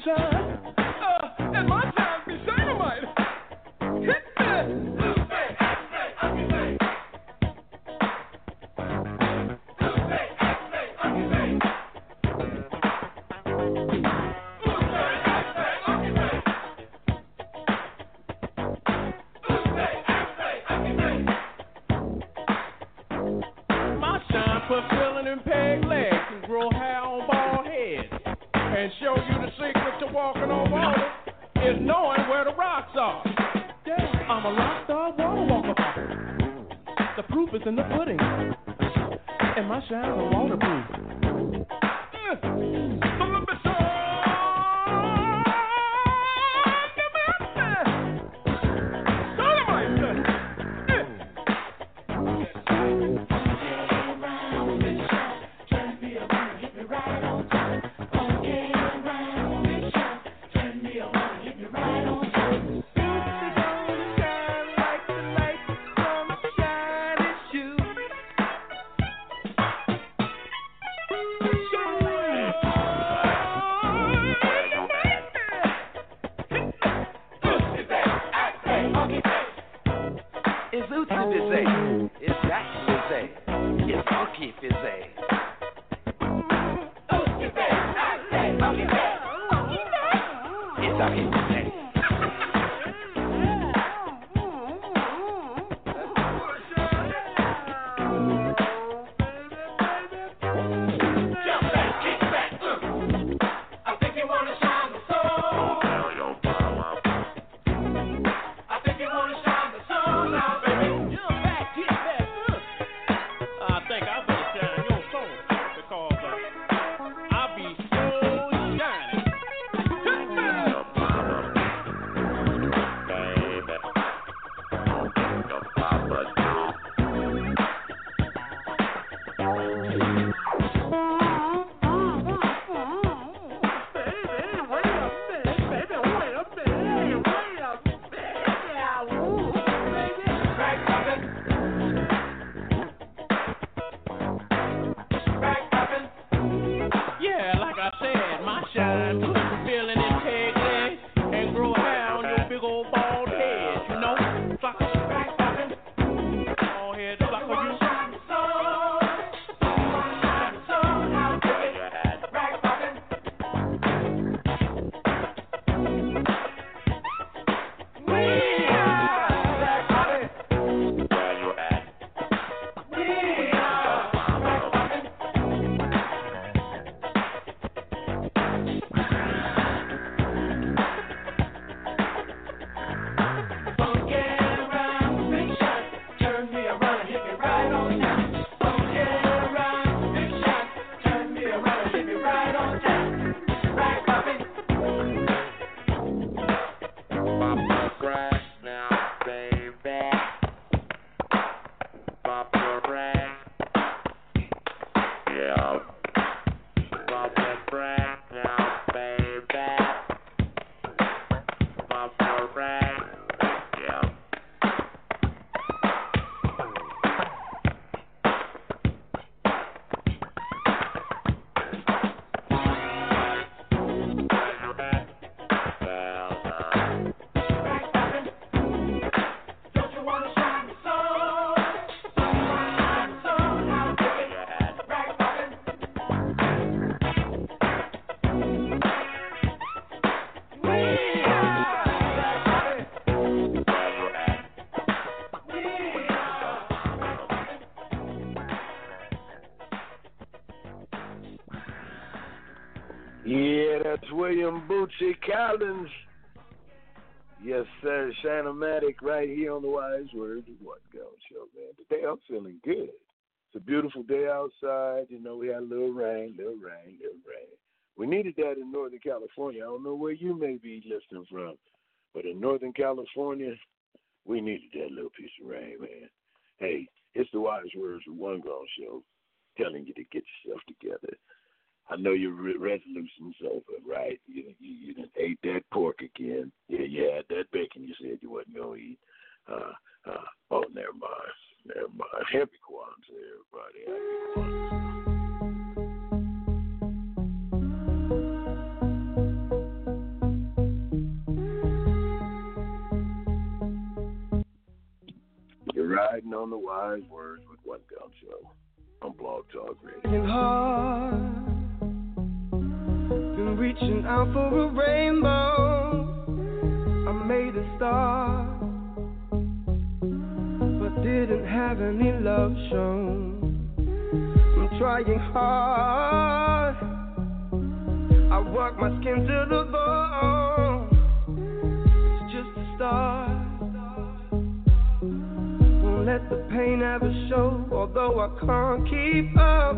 shine. And my time be dynamite. Hit me. Put filling in peg legs and grow hair on bald heads. And show you the secret to walking on water is knowing where the rocks are. I'm a rock star water walker. The proof is in the pudding. And my shines are waterproof. Yeah, that's William Bootsy Collins. Yes, sir. Shine-O-Matic right here on the Wise Words of What Go Show, man. Today I'm feeling good. It's a beautiful day outside. You know, we had a little rain. We needed that in Northern California. I don't know where you may be listening from, but in Northern California, we needed that little piece of rain, man. Hey, it's the Wise Words of One Grown Show telling you to get yourself together. I know your resolution's over, right? You done ate that pork again. Yeah, you had that bacon you said you wasn't going to eat. Oh, never mind. Happy Kwanzaa, everybody. Happy Kwanzaa. riding on the wise words with What Gun Show on Blog Talk Radio. Working hard, been reaching out for a rainbow. I made a start, but didn't have any love shown. I'm trying hard, I work my skin to the bone. It's just a start. Won't let the pain ever show, although I can't keep up.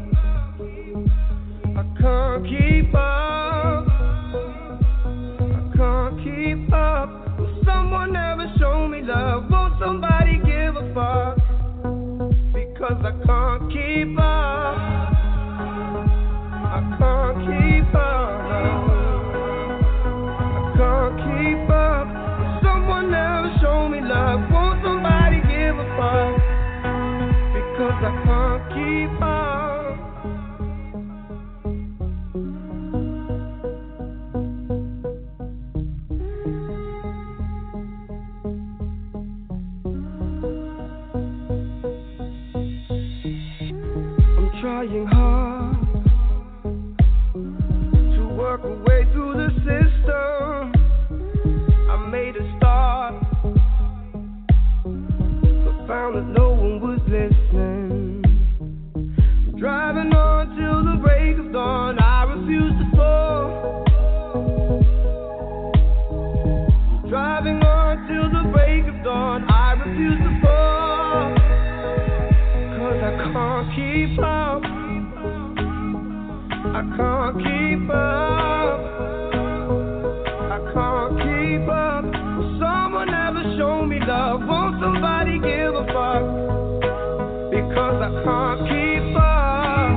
I can't keep up. I can't keep up. Will someone ever show me love? Won't somebody give a fuck? Because I can't keep up. I can't keep up. I can't keep up. Will someone ever show me love? Won't somebody give a fuck? Because I can't keep up. Trying hard to work my way through the system. I made a start, but found that no one was listening. I'm driving on till the break of dawn. I refuse to fall. I'm driving on till the break of dawn. I refuse to fall. 'Cause I can't keep up. I can't keep up. I can't keep up. Will someone ever show me love? Won't somebody give a fuck? Because I can't keep up.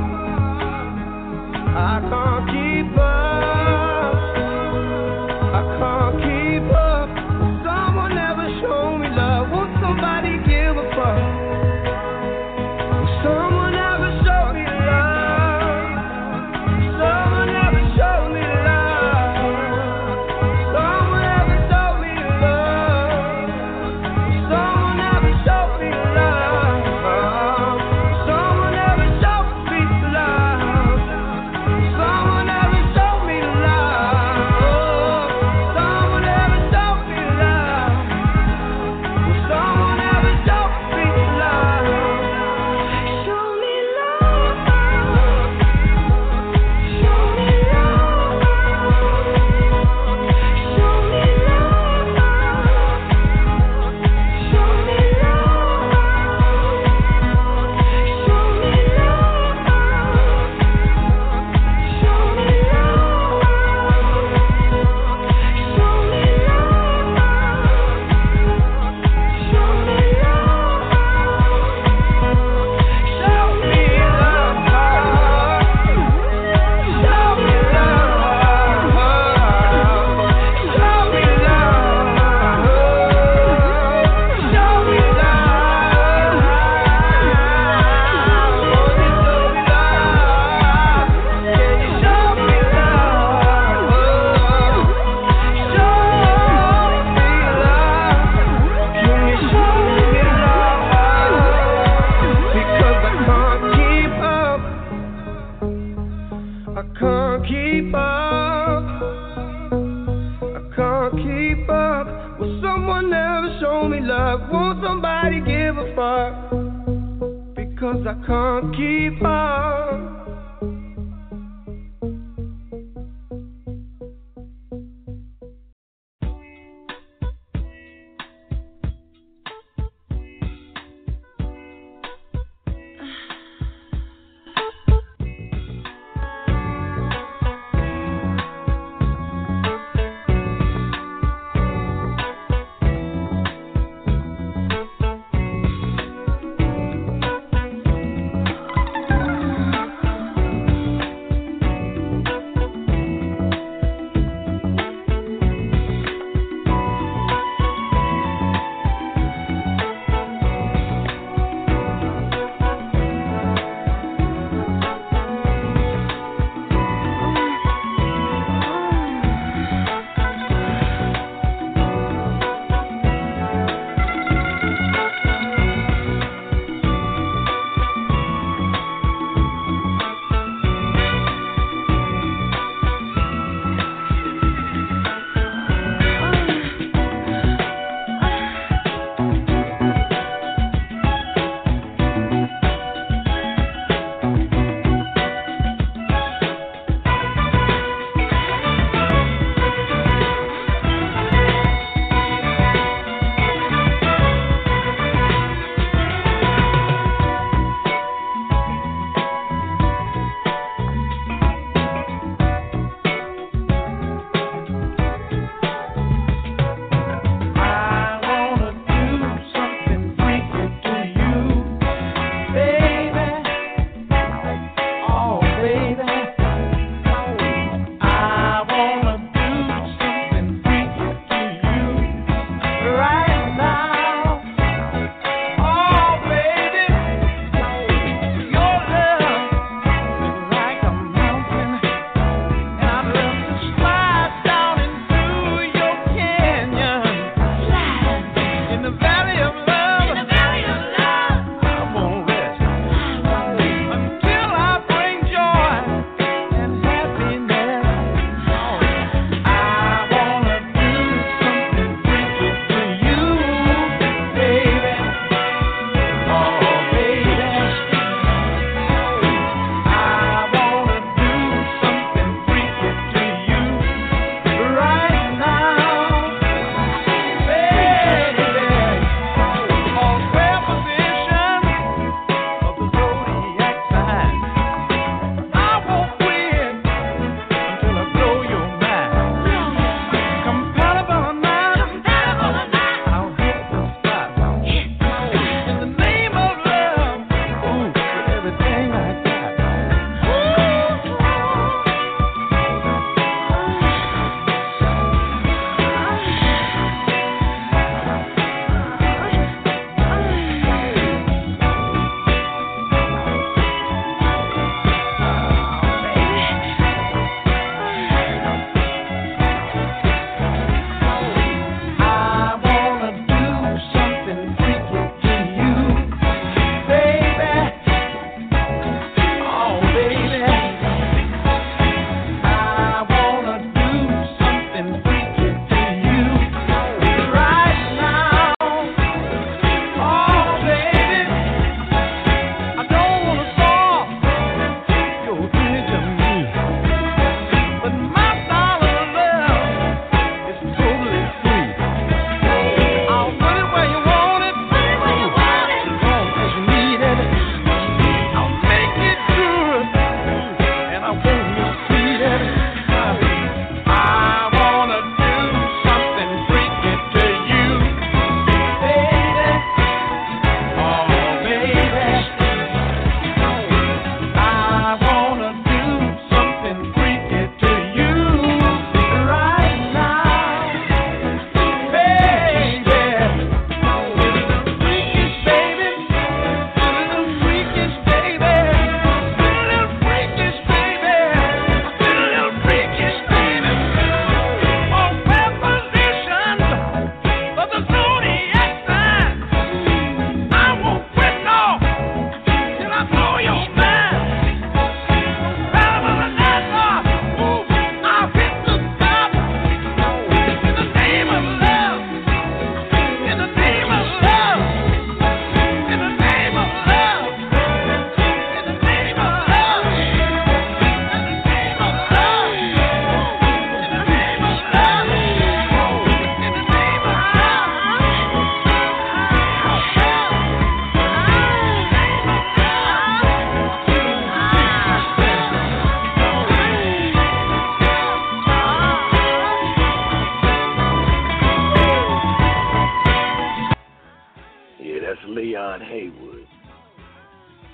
I can't keep up. I can't keep up. Will someone ever show me love? Won't somebody give a fuck? Will someone ever show me love? Someone ever show me love? Someone ever show me love? Someone ever show me love? Someone ever show me love? Someone ever show me love? Someone ever show me love? Someone ever show me love? Show me love. Show me love. Show me love. Show me love. Show me love. Show me I can't keep up. I can't keep up. Will someone ever show me love? Won't somebody give a fuck? Because I can't keep up.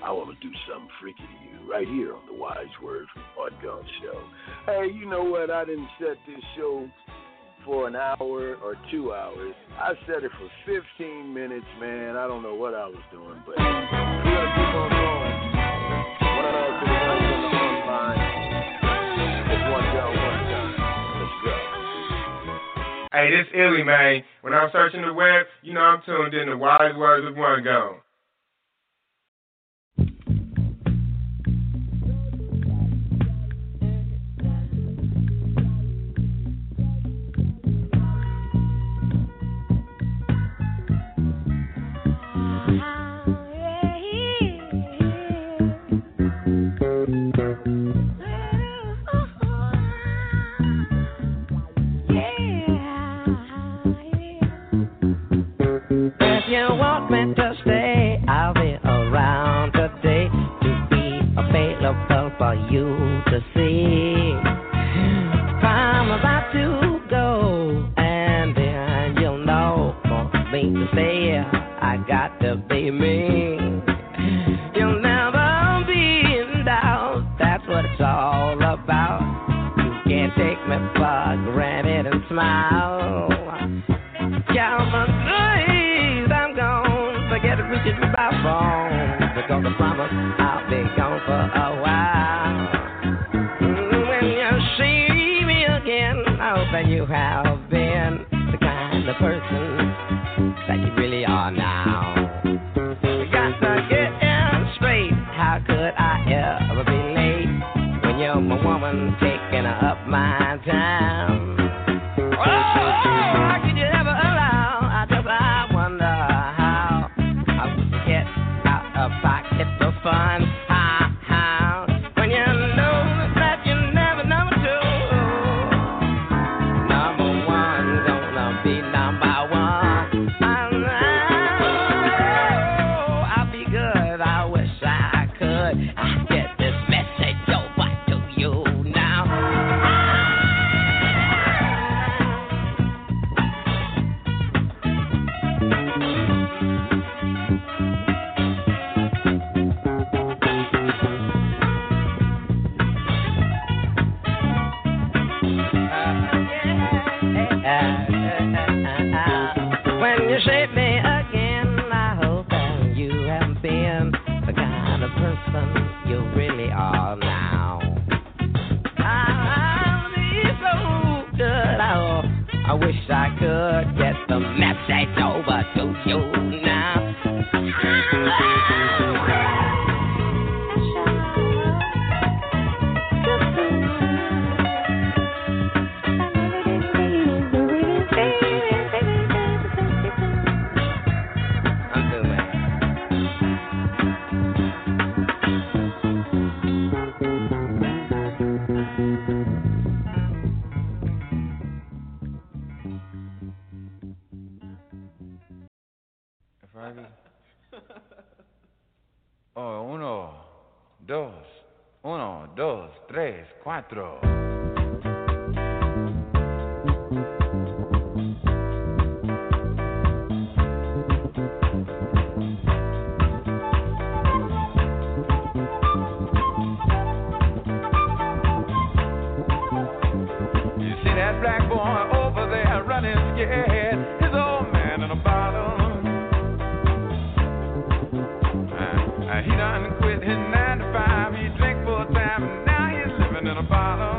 I want to do something freaky to you right here on the Wise Words with Art Gun Show. Hey, you know what? I didn't set this show for an hour or 2 hours. I set it for 15 minutes, man. I don't know what I was doing, but we're going to keep on going. One of those to the ones on the front line. It's one gun, one gun. Let's go. Hey, this Illy, man. When I'm searching the web, you know I'm tuned in to Wise Words with One Gun. If you want me to stay, I'll be around today to be available for you to see. I'm about to go, and then you'll know for me to say I got to be me. You'll never be in doubt, that's what it's all about. You can't take me for granted and smile. Count my days, I'm gone. Forget it, reaching my phone. Because I promise I'll be gone for a while. When you see me again, I hope that you have been the kind of person that you really are now. You got to get in straight. How could I ever be late when you're my woman taking up my time? Oh, could you ever allow? I wonder how I would get out of pocket for fun. How when you know that you're never number two. Number one gonna be number one. I'll be good. I wish I could. I get this message over to you now. When you shape me again, I hope that you have been the kind of person you really are now. I'll be so good. I wish I could get the message over to you now. Oh, uno, dos, tres, cuatro. You see that black boy over there running scared, his old man in a bottle. He done quit his 9 to 5, he drank full time, and now he's living in a bottle.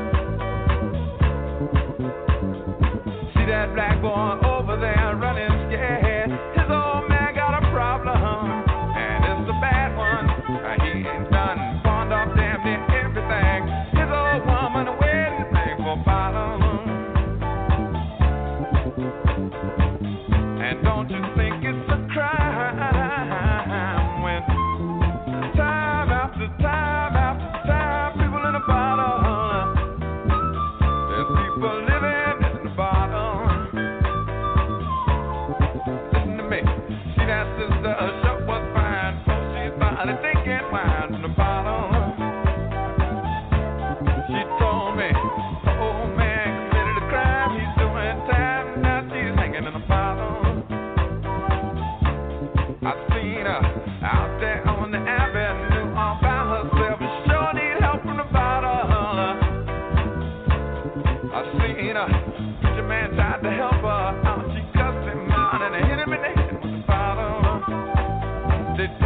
See that black boy over there running scared, his old man got a problem, and it's a bad one. He ain't done pawned off damn near everything, his old woman a wedding ring for a bottle. And don't you think it's a crime when time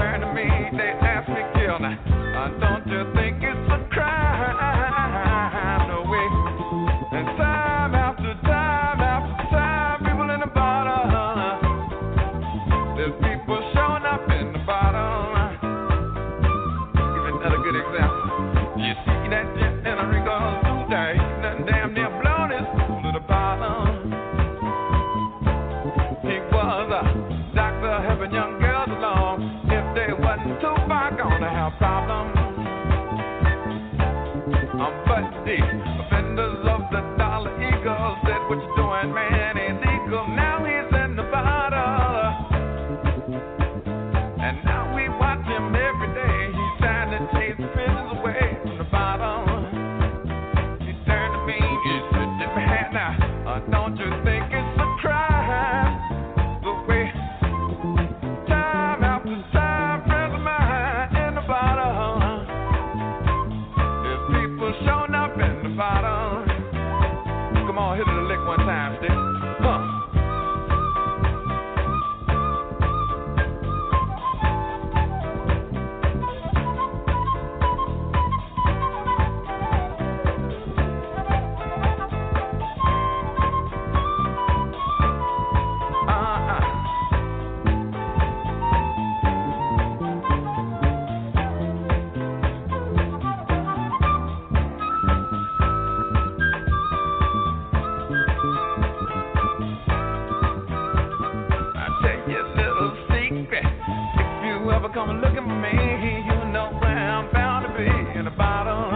turn to me, they ask me, kill now. Don't you think it's a crime? No way. And time after time after time, people in the bottom. There's people showing up in the bottom. Give you another good example. You see that jet in a Rico today, nothing damn near blown his fool to the bottom. He was a doctor helping young girls along. If they wasn't too far, gonna have problems. But the offenders of the Dollar Eagle said, what you doing, man, ain't legal. Now he's in the bottle. And now we watch him every day. He's trying to chase the fishes away from the bottom. He turned to me, he said, "Tip my hat now. Don't you think it's a crime? The way time after time, friends of mine in the bottom. There's people showing up in the bottom. Come on, hit it a lick one time, stick. Come and look at me, you know where I'm bound to be in the bottom.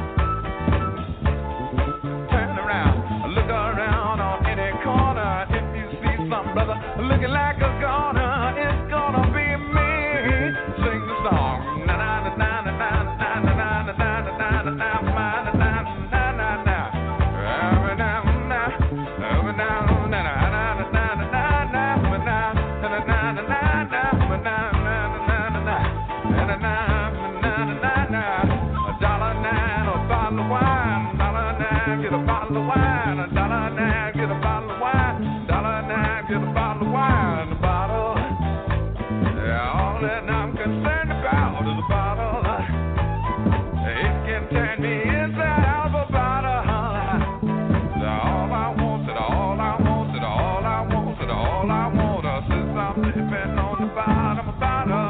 Turn around, look around on any corner. If you see some brother looking like a goner, it's gonna be me. Sing the song. Na na na na na na na na na na na na na na get a bottle of wine, $1.09, get a bottle of wine, $1.09, get a bottle of wine, the bottle. Yeah, all that I'm concerned about is a bottle. It can turn me inside out of a bottle. All I want, all I want, all I want, all I want, since I'm living on the bottom of the bottle.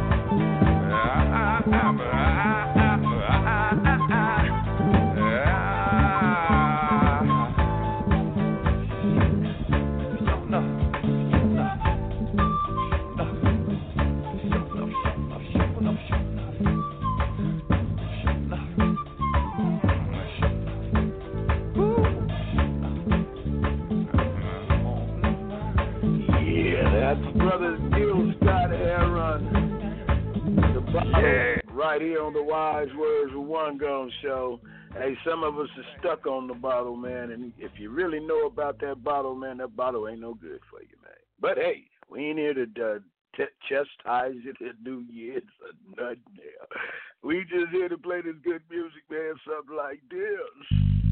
Right here on the Wise Words with One Gone Show. Hey, some of us are stuck on the bottle, man, and if you really know about that bottle, man, that bottle ain't no good for you, man. But hey, we ain't here to chastise you to New Year's or nothing there. We just here to play this good music, man, something like this.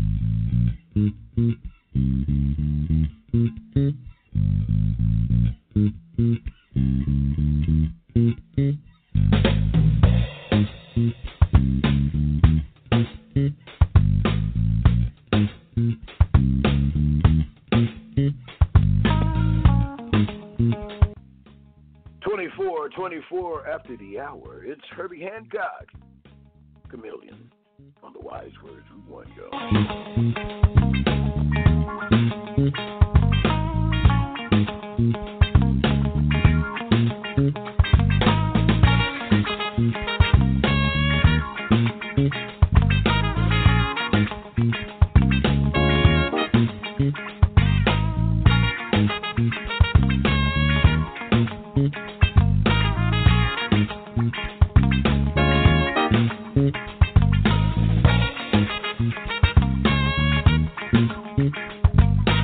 24 after the hour. It's Herbie Hancock, Chameleon, on the Wise Words with One Go. 24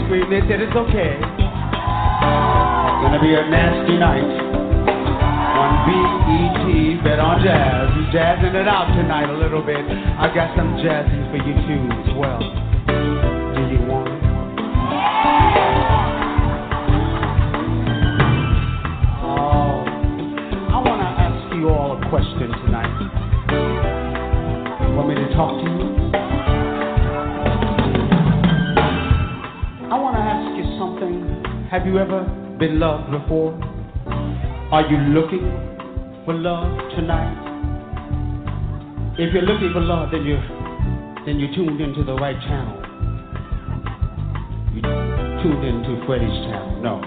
sweet, and they said it's okay. It's gonna be a nasty night on BET, Bet on Jazz. We're jazzing it out tonight a little bit. I got some jazzy for you too as well. Do you want it? Oh, I want to ask you all a question tonight. Want me to talk to you? I want to ask you something. Have you ever been loved before? Are you looking for love tonight? If you're looking for love, then you tuned into the right channel. You tuned into Freddie's channel. No.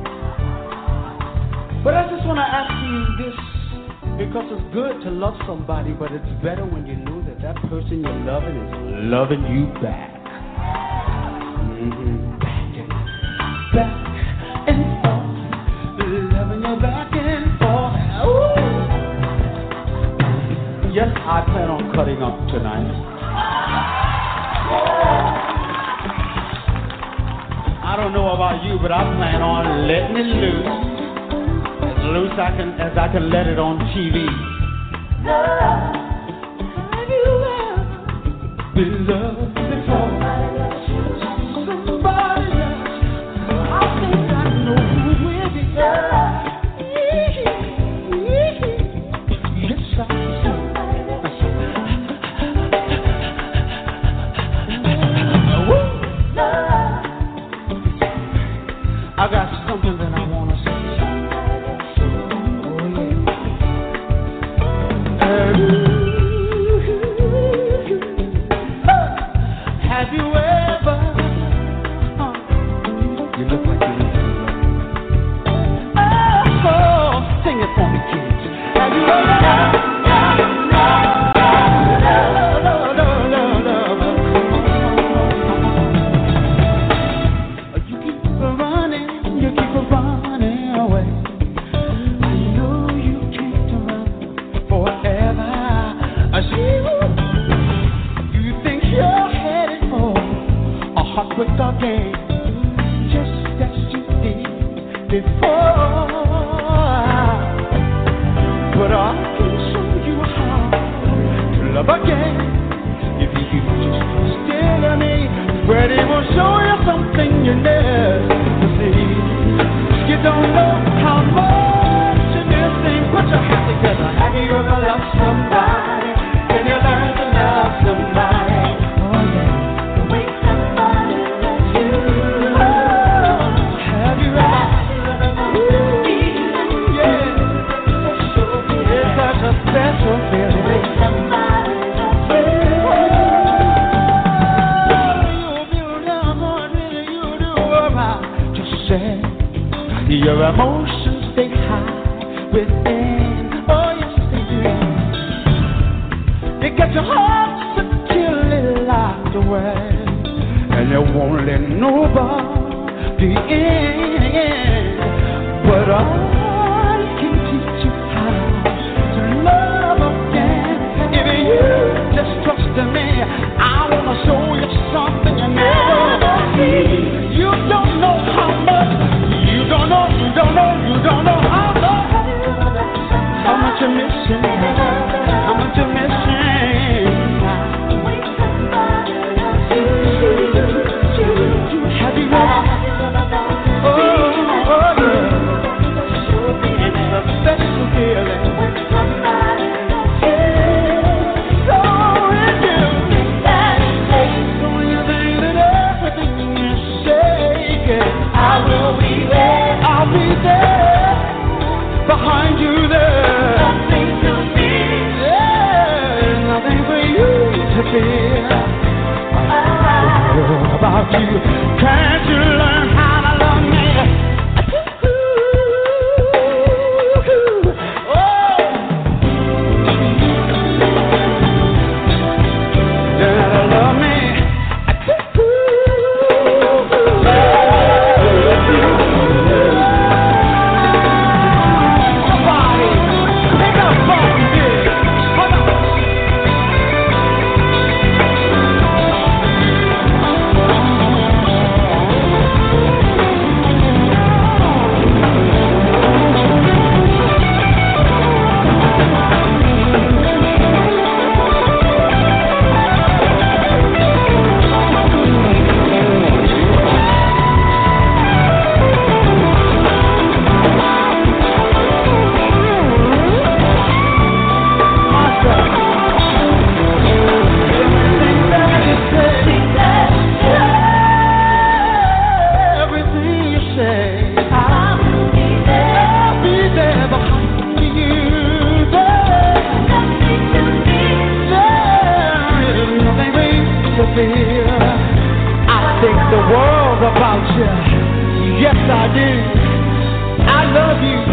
But I just want to ask you this, because it's good to love somebody, but it's better when you know that that person you're loving is loving you back. Mm-hmm. Back and forth, loving you back and forth. Ooh. Yes, I plan on cutting up tonight. I don't know about you, but I plan on letting it loose. As loose as I can let it on TV. Love, have you ever been loved before? Somebody else, I think I know who will be loved. Yes, I do. I got something that I want to say. Have you ever? You look like you need some love. Oh, sing it for me, kids. Have you ever? You keep running away. I know you can't run forever. I see you think you're headed for a hot quick game, just as you did before. But I can show you how to love again if you just stay to me. Freddie will show you something you never see. You don't know how much you're missing. Put your hands together. Have you ever loved somebody? Can you learn to love somebody? Oh yeah. The way somebody loves you. Oh, have you ever? Yeah. It's such a special feeling. The way somebody loves you. You do right. Just say your emotions stay high within. Oh yes, they do. You get your heart securely locked away, and you won't let nobody in. But I can teach you how to love again. If you just trust in me, I wanna show you something you never see. You don't know how much. You don't know how much you're missing, how much you're missing. Have you ever? Oh yeah. It's a special feeling. So if you think that everything is shaking, I will be there. I'll be there behind you there. Nothing to fear. Yeah, nothing for you to fear. About you, can't you learn how to love me? Learn how to love me. Somebody, pick up phone, yeah. Hold on. I do. I love you.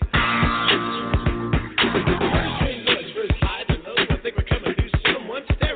Think we're coming through so much stereo.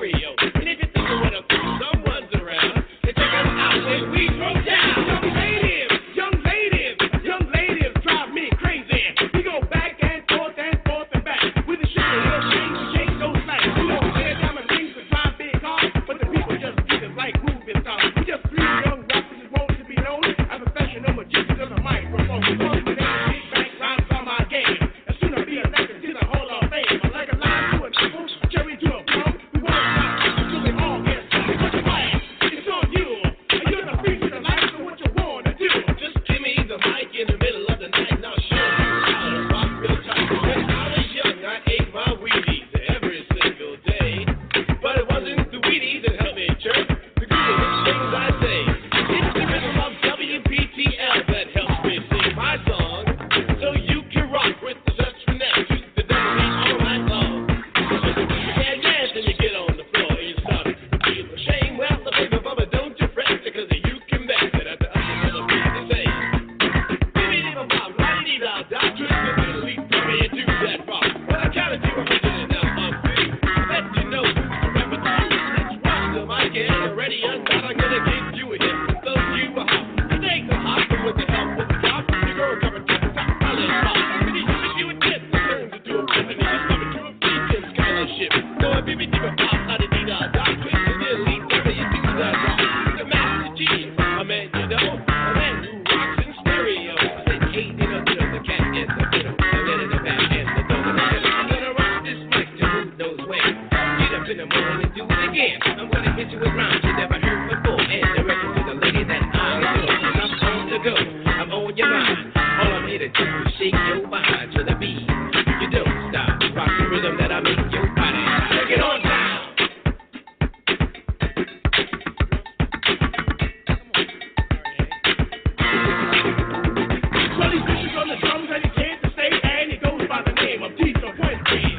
ship. So if you be deep about how to need a doctrine, then lead never you do that rock. The master G, a man you know, a man who rocks in stereo. I said, hey, you know, the cat is the middle, the letter, the back, and the dog in the middle. I'm gonna rock this mic to move those ways. Get up in the morning and do it again. I'm gonna hit you with rhymes you never heard before. And direct to the lady that I adore. 'Cause I'm on the go, I'm on your mind. All I'm here to do is shake your behind to the beat. You don't stop, rock the rhythm that I make your body. Take it on down. So these bitches on the drums and he can't stay, and he goes by the name of Tito Quincy.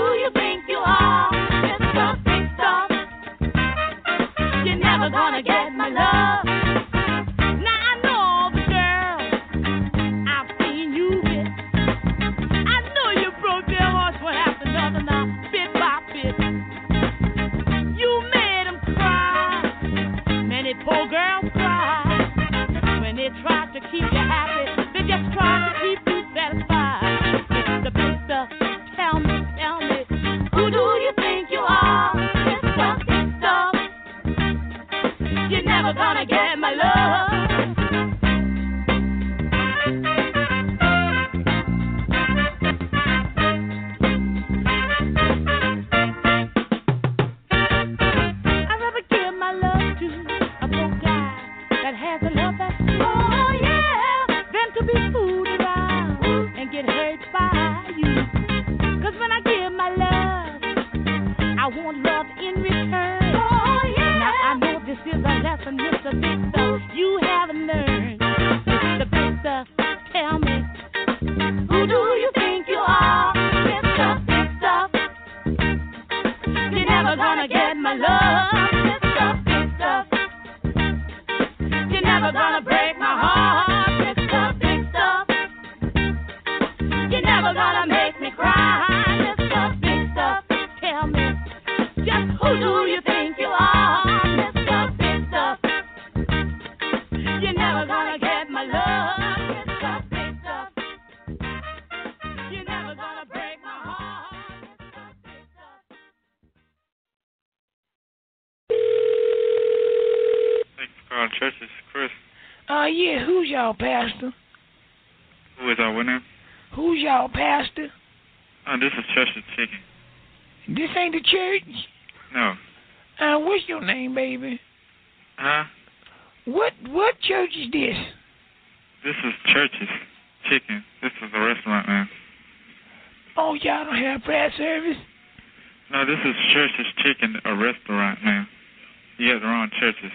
Gonna get never gonna make me cry. Mr. Big Stuff, tell me, just who do you think you are? Mr. Big Stuff, you're never gonna get my love. Mr. Big Stuff, you're never gonna break my heart. Mr. Big Stuff. Thanks for calling church. This is Chris. Yeah, who's y'all pastor? Who is our winner? Who's y'all pastor? This is Cheshire Chicken. This ain't the church? No. What's your name, baby? Huh? What church is this? This is Church's Chicken. This is a restaurant, man. Oh, y'all don't have prayer service? No, this is Church's Chicken, a restaurant, man. You got the wrong churches.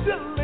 silly.